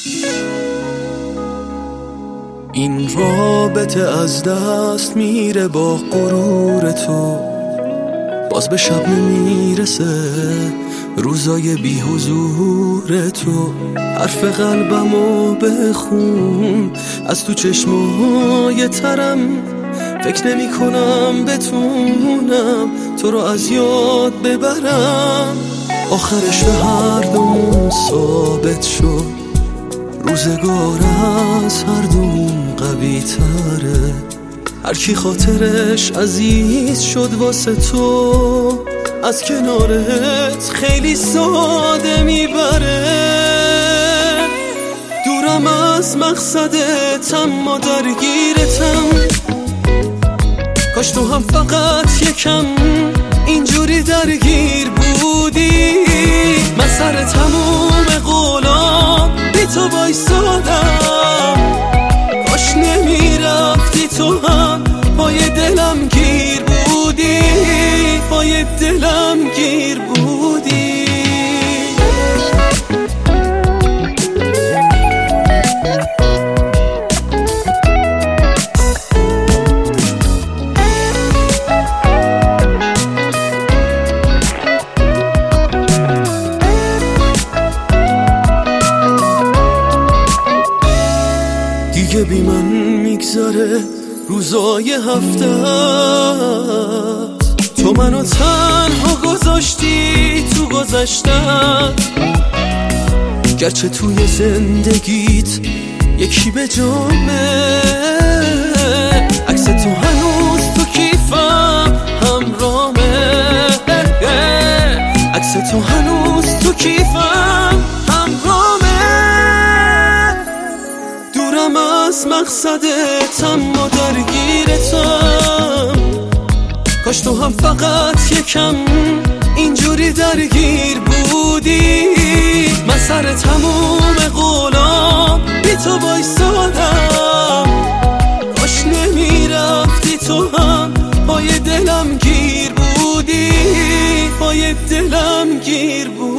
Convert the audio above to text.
این رابطه از دست میره با غرور تو، باز به شب نمیرسه روزای بی حضور تو. حرف قلبمو بخون از تو چشمای ترم، فکر نمی کنم بتونم تو رو از یاد ببرم. آخرش به هر دومون ثابت شد روزگار از هر دومون قوی تره. هر کی خاطرش عزیز شد واسه تو، از کنارت خیلی ساده میبره. دورم از مقصدت اما درگیرتم، کاش تو هم فقط یکم اینجوری درگیر بودی. من سر تموم قولام بی تو بایستادم، کاش نمیرفتی تو هم پای دلم گیر بودی، پای دلم گیر بودی. دیگه بی من میگذره روزای هفته، تو منو تنها گذاشتی تو گذشتن. گرچه توی زندگیت یکی به جامه، عکس تو هنوز تو کیفم همرامه، عکس تو هنوز تو کیفم همرامه. دورم از مقصدت اما درگیرتم، کاش تو هم فقط یکم اینجوری درگیر بودی. من سر تموم قولام بی تو بایستادم، کاش نمیرفتی تو هم پای دلم گیر بودی، پای دلم گیر بودی.